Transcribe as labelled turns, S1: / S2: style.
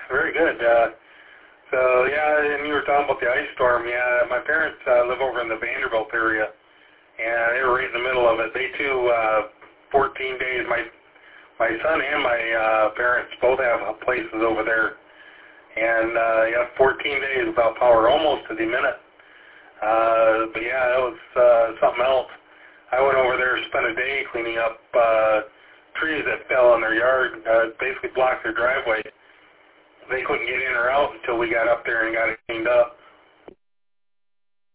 S1: very good. So, yeah, and you were talking about the ice storm. Yeah, my parents live over in the Vanderbilt area, and they were right in the middle of it. They too, 14 days. My son and my parents both have places over there, and yeah, 14 days without power, almost to the minute. But yeah, that was something else. I went over there, spent a day cleaning up trees that fell in their yard, basically blocked their driveway. They couldn't get in or out until we got up there and got it cleaned up.